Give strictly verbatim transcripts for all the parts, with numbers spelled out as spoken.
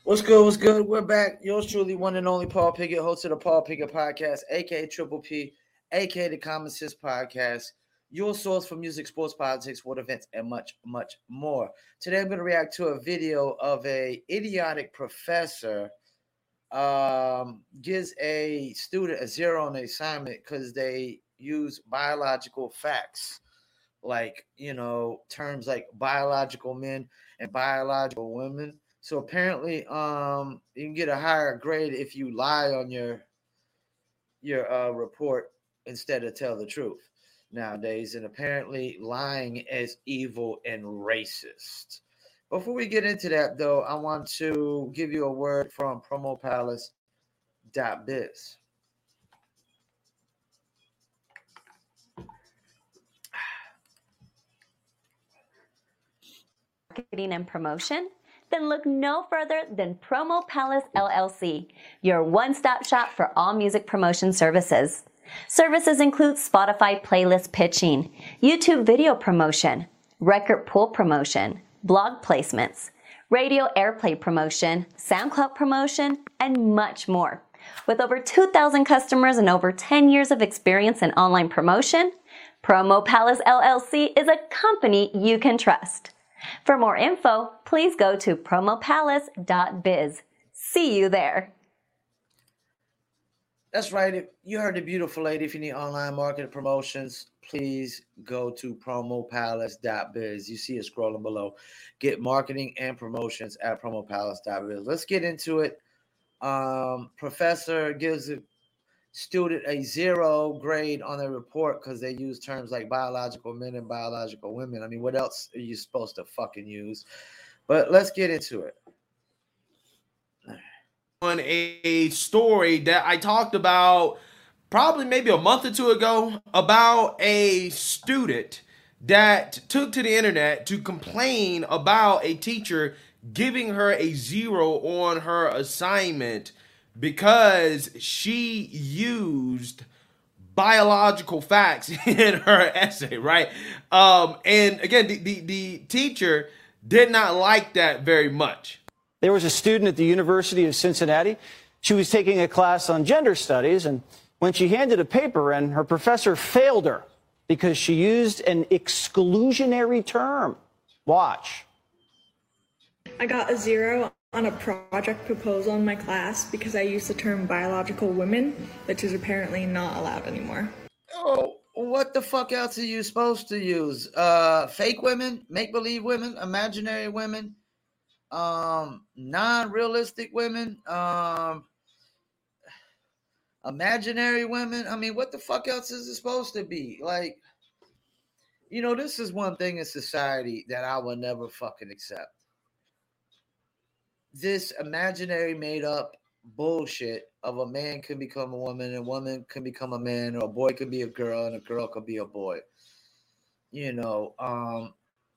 What's good? What's good? We're back. Yours truly, one and only Paul Pickett, host of the Paul Pickett Podcast, aka Triple P, aka the Common Sense Podcast, your source for music, sports, politics, world events, and much, much more. Today, I'm going to react to a video of a idiotic professor um, gives a student a zero on the assignment because they use biological facts, like you know terms like biological men and biological women. So apparently, um, you can get a higher grade if you lie on your your uh, report instead of tell the truth nowadays. And apparently, lying is evil and racist. Before we get into that, though, I want to give you a word from promo palace dot biz. Marketing and promotion? Then look no further than Promo Palace L L C, your one-stop shop for all music promotion services. Services include Spotify playlist pitching, YouTube video promotion, record pool promotion, blog placements, radio airplay promotion, SoundCloud promotion, and much more. With over two thousand customers and over ten years of experience in online promotion, Promo Palace L L C is a company you can trust. For more info, please go to promo palace dot biz. See you there. That's right. You heard the beautiful lady. If you need online marketing promotions, please go to promo palace dot biz. You see it scrolling below. Get marketing and promotions at promo palace dot biz. Let's get into it. Um, professor gives a student a zero grade on their report because they use terms like biological men and biological women. I mean, what else are you supposed to fucking use? But let's get into it. On a story that I talked about probably maybe a month or two ago about a student that took to the internet to complain about a teacher giving her a zero on her assignment because she used biological facts in her essay, right? Um, and again, the, the, the teacher did not like that very much. There was a student at the University of Cincinnati. She was taking a class on gender studies, and when she handed a paper in, her professor failed her because she used an exclusionary term. Watch. I got a zero on a project proposal in my class because I used the term biological women, which is apparently not allowed anymore. Oh, what the fuck else are you supposed to use? Uh, fake women, make-believe women, imaginary women, um, non-realistic women, um, imaginary women. I mean, what the fuck else is it supposed to be? Like, you know, this is one thing in society that I will never fucking accept. This imaginary made up bullshit of a man can become a woman and a woman can become a man, or a boy could be a girl and a girl could be a boy. You know, um,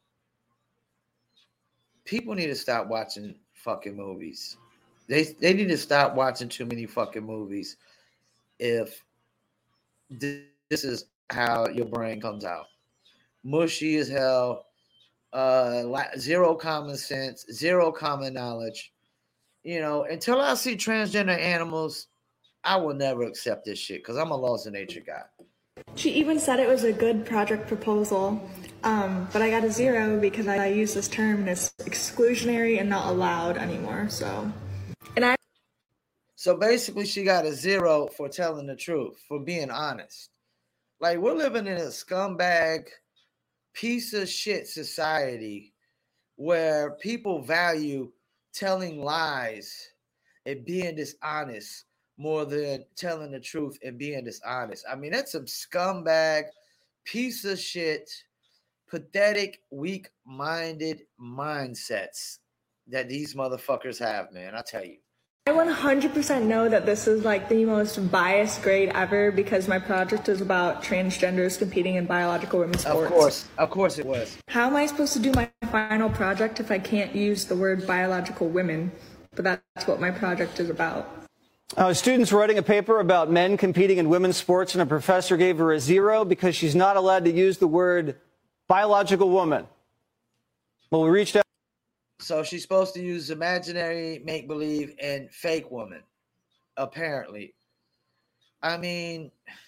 people need to stop watching fucking movies. They they need to stop watching too many fucking movies if this is how your brain comes out. Mushy as hell. Uh, zero common sense, zero common knowledge. You know, until I see transgender animals, I will never accept this shit because I'm a laws of nature guy. She even said it was a good project proposal, um, but I got a zero because I use this term and it's exclusionary and not allowed anymore. So, and I. So basically, she got a zero for telling the truth, for being honest. Like, we're living in a scumbag, piece of shit society where people value telling lies and being dishonest more than telling the truth and being dishonest. I mean, that's some scumbag, piece of shit, pathetic, weak-minded mindsets that these motherfuckers have, man. I tell you. I one hundred percent know that this is like the most biased grade ever because my project is about transgenders competing in biological women's sports. Of course, of course it was. How am I supposed to do my final project if I can't use the word biological women? But that's what my project is about. Uh, students writing a paper about men competing in women's sports, and a professor gave her a zero because she's not allowed to use the word biological woman. Well, we reached out. So she's supposed to use imaginary, make-believe, and fake woman, apparently. I mean,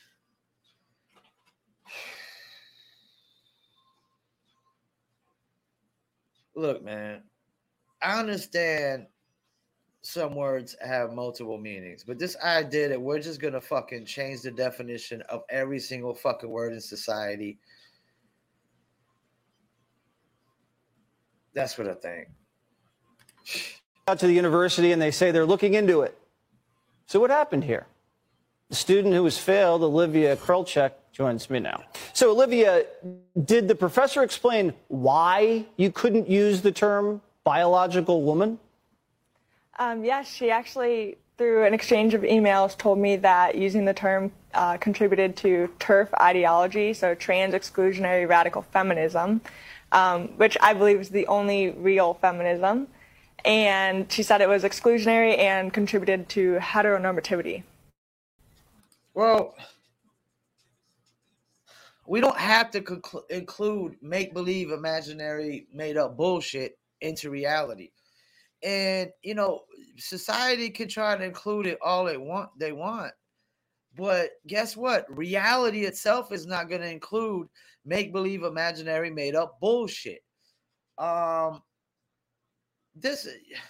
look, man, I understand some words have multiple meanings, but this idea that we're just going to fucking change the definition of every single fucking word in society, that's what I think. Out to the university and they say they're looking into it. So what happened here? The student who was failed, Olivia Krolchek, joins me now. So Olivia, did the professor explain why you couldn't use the term biological woman? Um, yes, she actually, through an exchange of emails, told me that using the term uh, contributed to TERF ideology, so trans exclusionary radical feminism, um, which I believe is the only real feminism. And she said it was exclusionary and contributed to heteronormativity. Well, we don't have to conclu- include make-believe, imaginary, made-up bullshit into reality. And, you know, society can try to include it all they want, they want. But guess what? Reality itself is not going to include make-believe, imaginary, made-up bullshit. Um, this,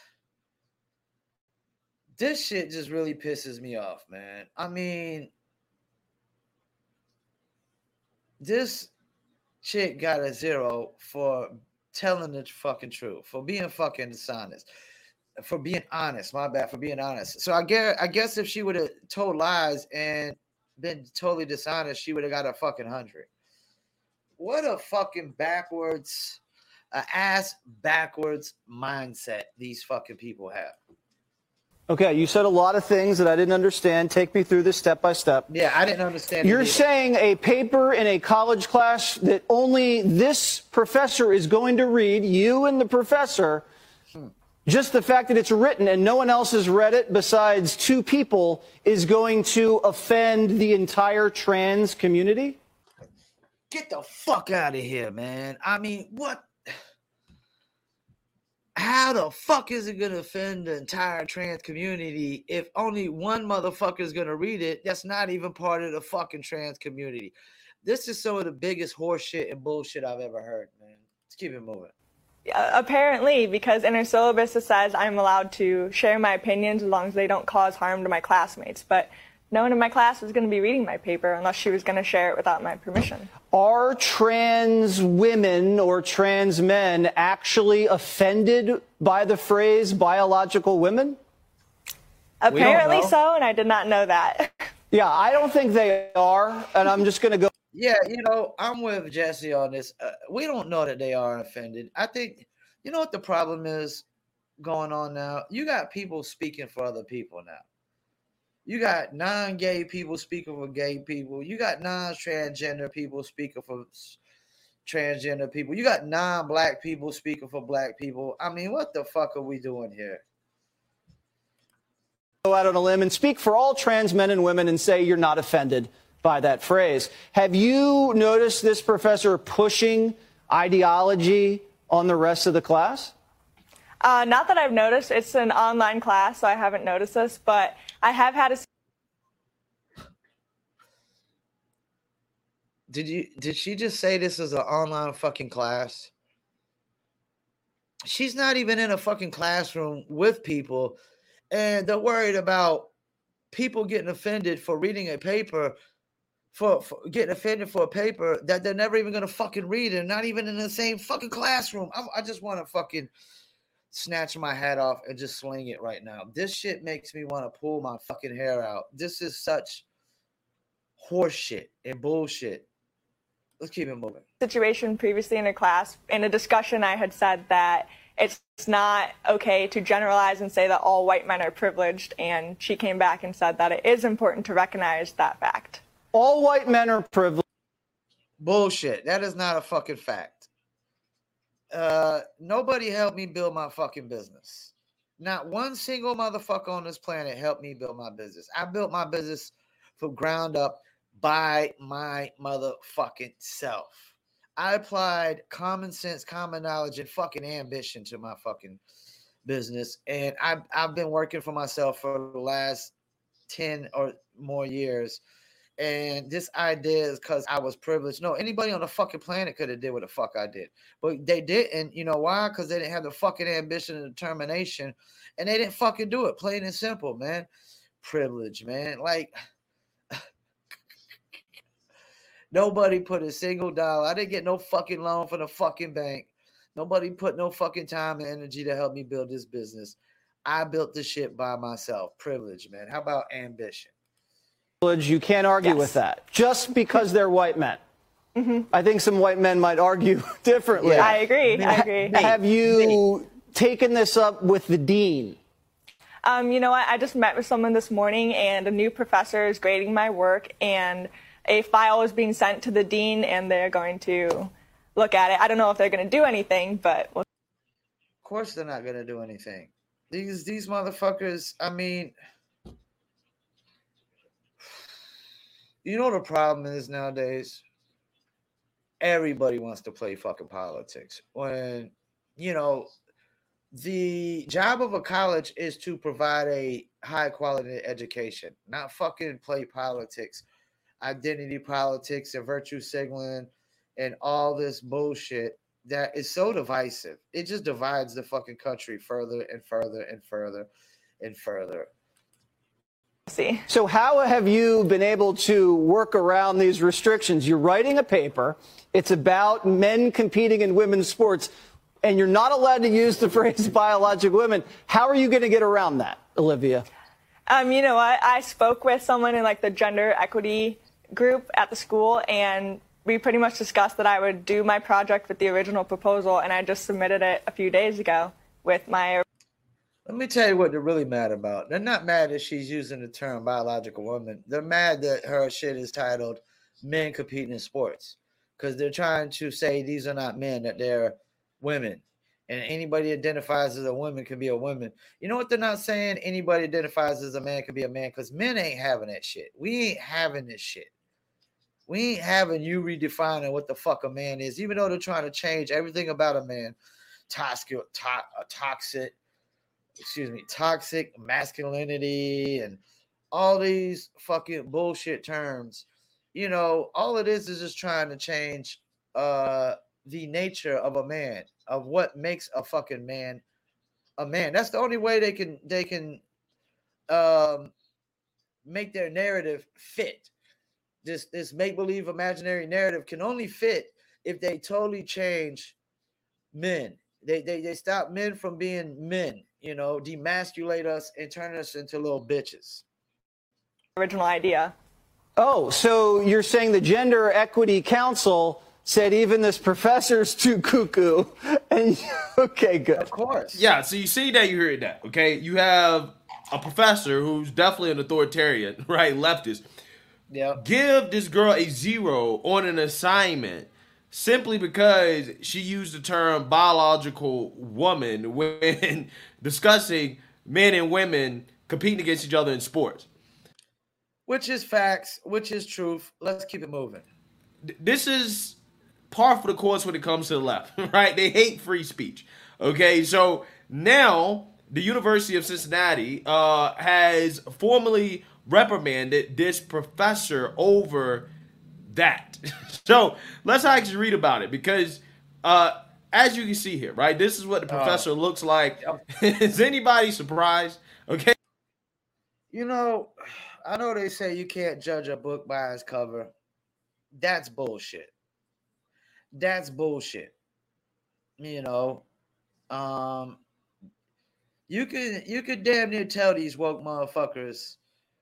this shit just really pisses me off, man. I mean, this chick got a zero for telling the fucking truth, for being fucking dishonest, for being honest. My bad, for being honest. So I guess, I guess if she would have told lies and been totally dishonest, she would have got a fucking hundred. What a fucking backwards, uh, ass backwards mindset these fucking people have. Okay, you said a lot of things that I didn't understand. Take me through this step by step. Yeah, I didn't understand. You're saying a paper in a college class that only this professor is going to read, you and the professor, hmm. just the fact that it's written and no one else has read it besides two people is going to offend the entire trans community? Get the fuck out of here, man. I mean, what? How the fuck is it going to offend the entire trans community if only one motherfucker is going to read it that's not even part of the fucking trans community? This is some of the biggest horseshit and bullshit I've ever heard, man. Let's keep it moving. Uh, apparently, because in her syllabus it says I'm allowed to share my opinions as long as they don't cause harm to my classmates. But no one in my class was going to be reading my paper unless she was going to share it without my permission. Are trans women or trans men actually offended by the phrase biological women? Apparently so, and I did not know that. Yeah, I don't think they are, and I'm just going to go. Yeah, you know, I'm with Jesse on this. Uh, we don't know that they are offended. I think, you know what the problem is going on now? You got people speaking for other people now. You got non-gay people speaking for gay people. You got non-transgender people speaking for transgender people. You got non-black people speaking for black people. I mean, what the fuck are we doing here? Go out on a limb and speak for all trans men and women and say you're not offended by that phrase. Have you noticed this professor pushing ideology on the rest of the class? Uh, not that I've noticed. It's an online class, so I haven't noticed this, but I have had a... Did you, did she just say this is an online fucking class? She's not even in a fucking classroom with people, and they're worried about people getting offended for reading a paper, for, for getting offended for a paper that they're never even going to fucking read and not even in the same fucking classroom. I, I just want to fucking snatch my hat off and just sling it right now. This shit makes me want to pull my fucking hair out. This is such horse shit and bullshit. Let's keep it moving. Situation previously in a class, in a discussion, I had said that it's not okay to generalize and say that all white men are privileged, and she came back and said that it is important to recognize that fact. All white men are privileged. Bullshit. That is not a fucking fact. Uh, nobody helped me build my fucking business. Not one single motherfucker on this planet helped me build my business. I built my business from ground up by my motherfucking self. I applied common sense, common knowledge, and fucking ambition to my fucking business. And I've, I've been working for myself for the last ten or more years. And this idea is because I was privileged. No, anybody on the fucking planet could have did what the fuck I did. But they didn't. You know why? Because they didn't have the fucking ambition and determination. And they didn't fucking do it. Plain and simple, man. Privilege, man. Like, nobody put a single dollar. I didn't get no fucking loan from the fucking bank. Nobody put no fucking time and energy to help me build this business. I built this shit by myself. Privilege, man. How about ambition? You can't argue Yes. with that just because they're white men. Mm-hmm. I think some white men might argue differently. Yeah, I agree. I agree. Have you taken this up with the dean? Um, you know what? I just met with someone this morning, and a new professor is grading my work, and a file is being sent to the dean, and they're going to look at it. I don't know if they're going to do anything, but we'll... Of course they're not going to do anything. These these motherfuckers, I mean, you know the problem is nowadays? Everybody wants to play fucking politics. When, you know, the job of a college is to provide a high quality education, not fucking play politics, identity politics and virtue signaling and all this bullshit that is so divisive. It just divides the fucking country further and further and further and further. see. So how have you been able to work around these restrictions? You're writing a paper. It's about men competing in women's sports, and you're not allowed to use the phrase biological women. How are you going to get around that, Olivia? Um, you know what? I spoke with someone in like the gender equity group at the school, and we pretty much discussed that I would do my project with the original proposal, and I just submitted it a few days ago with my... Let me tell you what they're really mad about. They're not mad that she's using the term biological woman. They're mad that her shit is titled Men Competing in Sports, because they're trying to say these are not men, that they're women. And anybody identifies as a woman can be a woman. You know what they're not saying? Anybody identifies as a man can be a man, because men ain't having that shit. We ain't having this shit. We ain't having you redefining what the fuck a man is, even though they're trying to change everything about a man. Toxic, to- toxic, excuse me, toxic masculinity and all these fucking bullshit terms. You know, all it is is just trying to change uh, the nature of a man, of what makes a fucking man a man. That's the only way they can they can um, make their narrative fit. This this make-believe imaginary narrative can only fit if they totally change men. They, they they stop men from being men, you know, demasculate us and turn us into little bitches. original idea. Oh, so you're saying the Gender Equity Council said even this professor's too cuckoo. And okay, good. Of course. Yeah, so you see that, you heard that, okay? You have a professor who's definitely an authoritarian, right, leftist. Yeah. Give this girl a zero on an assignment simply because she used the term biological woman when discussing men and women competing against each other in sports. Which is facts, which is truth. Let's keep it moving. This is par for the course when it comes to the left, right? They hate free speech. Okay, so now the University of Cincinnati uh, has formally reprimanded this professor over that. So let's actually read about it, because uh, as you can see here, right, this is what the professor uh, looks like. Is anybody surprised? Okay. You know, I know they say you can't judge a book by its cover. That's bullshit. That's bullshit. You know, um, you can you could damn near tell these woke motherfuckers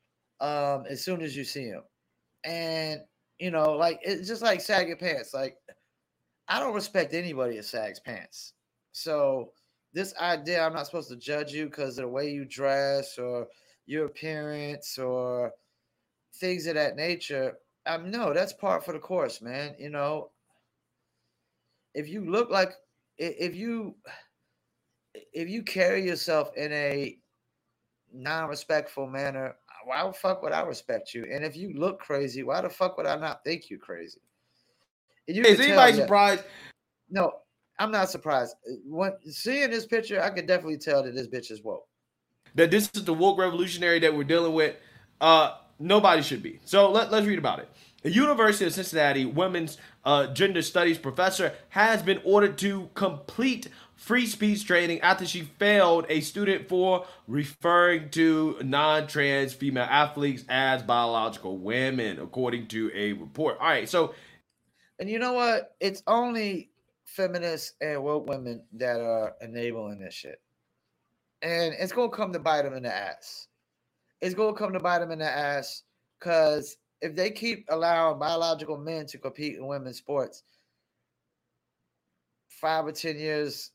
um, as soon as you see them. And, you know, like, it's just like sagging pants. Like, I don't respect anybody that sags pants. So this idea I'm not supposed to judge you because of the way you dress or your appearance or things of that nature, um, no, that's part for the course, man. You know, if you look like, if you, if you carry yourself in a non-respectful manner, why the fuck would I respect you? And if you look crazy, why the fuck would I not think you crazy? You Is can anybody tell, yeah. surprised? No, I'm not surprised. When seeing this picture, I could definitely tell that this bitch is woke. That this is the woke revolutionary that we're dealing with. Uh, nobody should be. So let, let's read about it. The University of Cincinnati women's uh, gender studies professor has been ordered to complete free speech training after she failed a student for referring to non-trans female athletes as biological women, according to a report. All right, so. And you know what? It's only feminists and woke women that are enabling this shit. And it's going to come to bite them in the ass. It's going to come to bite them in the ass because if they keep allowing biological men to compete in women's sports, five or ten years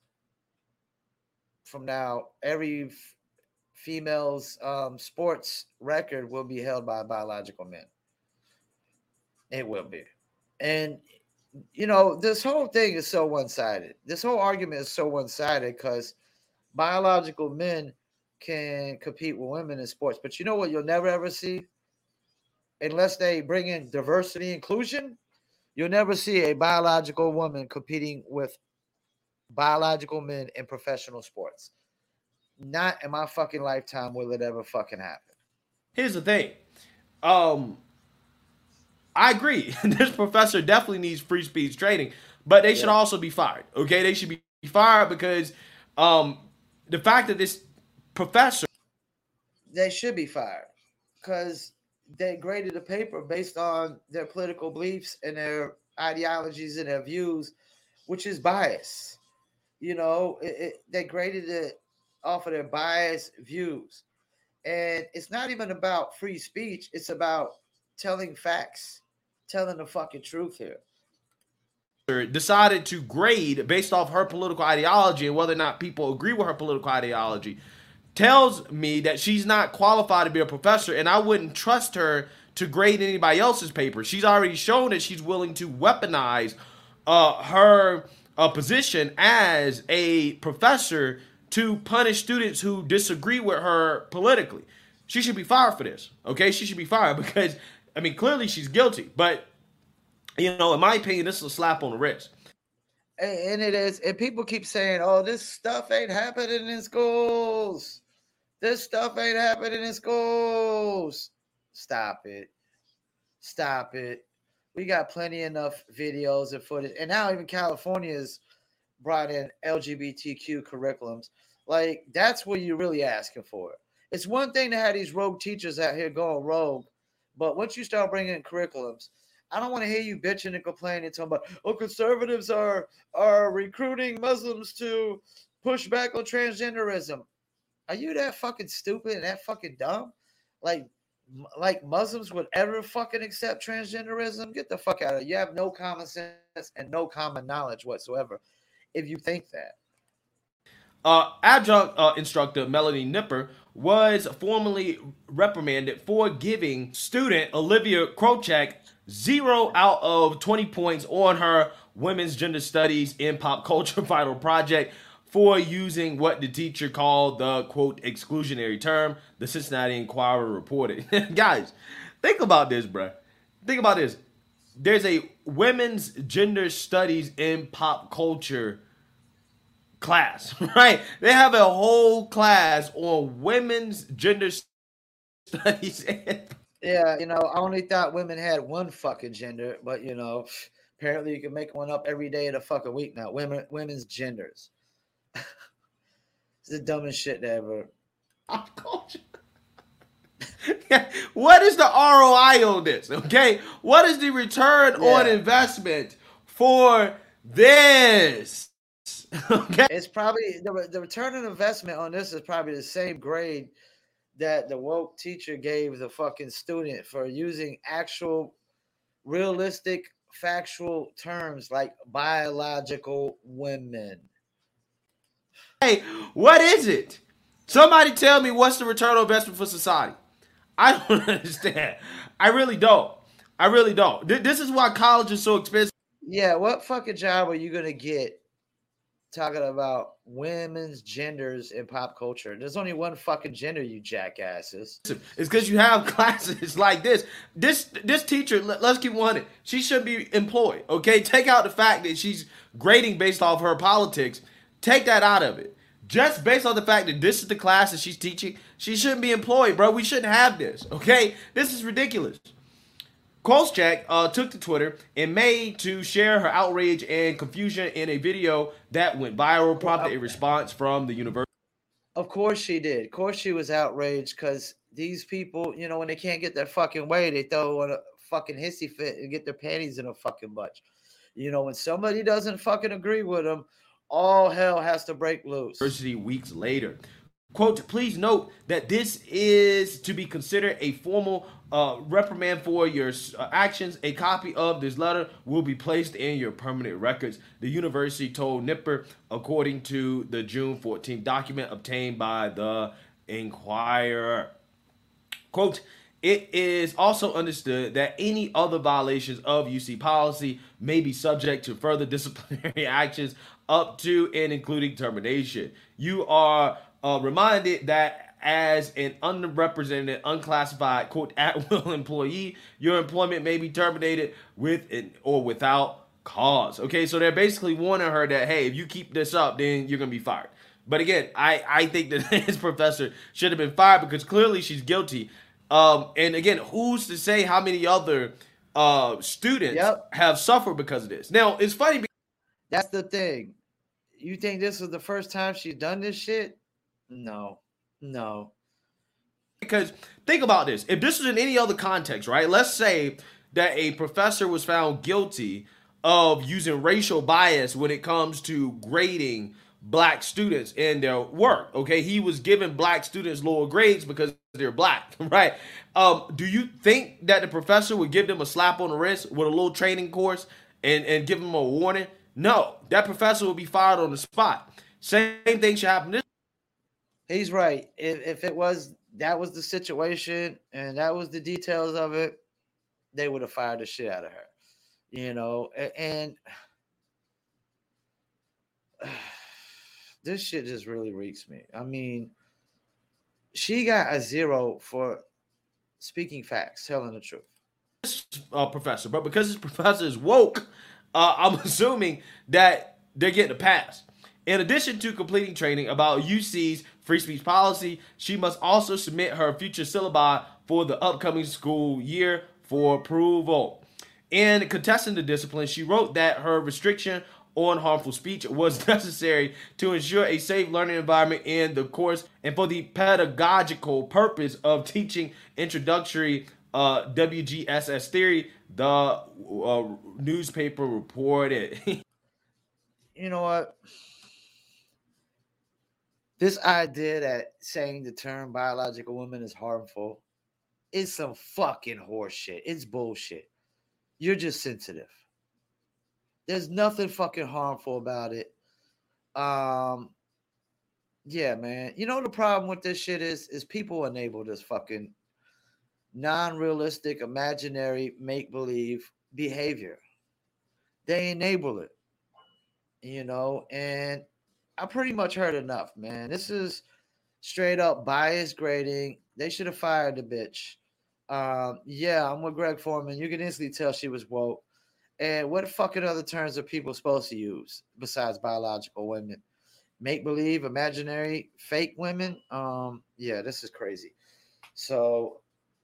from now, every f- female's um, sports record will be held by biological men. It will be. And, you know, this whole thing is so one-sided. This whole argument is so one-sided because biological men can compete with women in sports. But you know what you'll never, ever see? Unless they bring in diversity inclusion, you'll never see a biological woman competing with biological men in professional sports. Not in my fucking lifetime will it ever fucking happen. Here's the thing. Um, I agree. This professor definitely needs free speech training, but they should yeah. also be fired. Okay, they should be fired because um, the fact that this professor, they should be fired because they graded the paper based on their political beliefs and their ideologies and their views, which is bias. You know, it, it, they graded it off of their biased views. And it's not even about free speech. It's about telling facts, telling the fucking truth here. Decided to grade based off her political ideology and whether or not people agree with her political ideology tells me that she's not qualified to be a professor, and I wouldn't trust her to grade anybody else's paper. She's already shown that she's willing to weaponize uh, her uh, position as a professor to punish students who disagree with her politically. She should be fired for this, okay? She should be fired because, I mean, clearly she's guilty. But, you know, in my opinion, this is a slap on the wrist. And it is. And people keep saying, oh, this stuff ain't happening in schools. This stuff ain't happening in schools. Stop it. Stop it. We got plenty enough videos and footage. And now even California's brought in L G B T Q curriculums. Like, that's what you're really asking for. It's one thing to have these rogue teachers out here going rogue, but once you start bringing in curriculums, I don't want to hear you bitching and complaining, talking about, oh, conservatives are, are recruiting Muslims to push back on transgenderism. Are you that fucking stupid and that fucking dumb? Like, like Muslims would ever fucking accept transgenderism? Get the fuck out of it. You have no common sense and no common knowledge whatsoever if you think that. Uh, adjunct uh, instructor Melanie Nipper was formally reprimanded for giving student Olivia Krochek zero out of twenty points on her women's gender studies in pop culture vital project for using what the teacher called the, quote, exclusionary term, the Cincinnati Enquirer reported. Guys, think about this, bruh. Think about this. There's a women's gender studies in pop culture class, right? They have a whole class on women's gender studies. Yeah, you know, I only thought women had one fucking gender, but, you know, apparently you can make one up every day of the fucking week now. Women, women's genders. It's the dumbest shit ever. Pop culture. What is the R O I on this? Okay, what is the return yeah. on investment for this? Okay, it's probably the the return on investment on this is probably the same grade that the woke teacher gave the fucking student for using actual, realistic, factual terms like biological women. Hey, what is it? Somebody tell me what's the return on investment for society. I don't understand. I really don't. I really don't. This is why college is so expensive. Yeah, what fucking job are you going to get talking about women's genders in pop culture. There's only one fucking gender, you jackasses. It's because you have classes like this. This this teacher, let, let's keep one. She should be employed. Okay, take out the fact that she's grading based off her politics. Take that out of it. Just based on the fact that this is the class that she's teaching, she shouldn't be employed, bro. We shouldn't have this. Okay, this is ridiculous. Kolchak uh, took to Twitter in May to share her outrage and confusion in a video that went viral, prompted a response from the university. Of course she did. Of course she was outraged because these people, you know, when they can't get their fucking way, they throw on a fucking hissy fit and get their panties in a fucking bunch. You know, when somebody doesn't fucking agree with them, all hell has to break loose. University weeks later. Quote, please note that this is to be considered a formal uh, reprimand for your uh, actions. A copy of this letter will be placed in your permanent records, the university told Nipper, according to the June fourteenth document obtained by the Inquirer. Quote, it is also understood that any other violations of U C policy may be subject to further disciplinary actions up to and including termination. You are uh, reminded that as an unrepresented, unclassified, quote, at-will employee, your employment may be terminated with an, or without cause. Okay, so they're basically warning her that, hey, if you keep this up, then you're going to be fired. But again, I, I think that his professor should have been fired because clearly she's guilty. Um, and again, who's to say how many other uh, students yep. have suffered because of this? Now, it's funny. Because that's the thing. You think this was the first time she's done this shit? No, no. Because think about this. If this was in any other context, right? Let's say that a professor was found guilty of using racial bias when it comes to grading black students in their work. Okay, he was giving black students lower grades because they're black, right? Um, do you think that the professor would give them a slap on the wrist with a little training course and, and give them a warning? No, that professor would be fired on the spot. Same thing should happen this. He's right. If, if it was, that was the situation and that was the details of it, they would have fired the shit out of her, you know, and, and this shit just really reeks me. I mean, she got a zero for speaking facts, telling the truth. This uh, professor, but because this professor is woke, uh, I'm assuming that they're getting a pass. In addition to completing training about U C's free speech policy, she must also submit her future syllabi for the upcoming school year for approval. In contesting the discipline, she wrote that her restriction on harmful speech was necessary to ensure a safe learning environment in the course and for the pedagogical purpose of teaching introductory uh, W G S S theory, the uh, newspaper reported. You know what? This idea that saying the term biological woman is harmful is some fucking horseshit. It's bullshit. You're just sensitive. There's nothing fucking harmful about it. Um, yeah, man. You know the problem with this shit is, is people enable this fucking non-realistic, imaginary, make-believe behavior. They enable it, you know, and I pretty much heard enough, man. This is straight up bias grading. They should have fired the bitch. Um, yeah, I'm with Greg Foreman. You can instantly tell she was woke. And what fucking other terms are people supposed to use besides biological women? Make-believe, imaginary, fake women? Um, yeah, this is crazy. So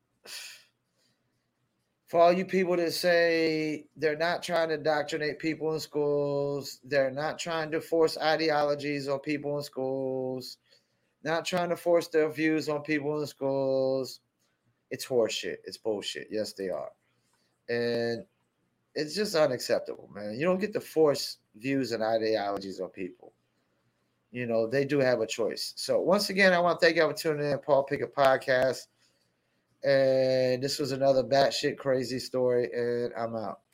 for all you people that say they're not trying to indoctrinate people in schools, they're not trying to force ideologies on people in schools, not trying to force their views on people in schools, it's horseshit. It's bullshit. Yes, they are. And it's just unacceptable, man. You don't get to force views and ideologies on people. You know, they do have a choice. So once again, I want to thank you for tuning in, Paul Pickett Podcast. And this was another batshit crazy story, and I'm out.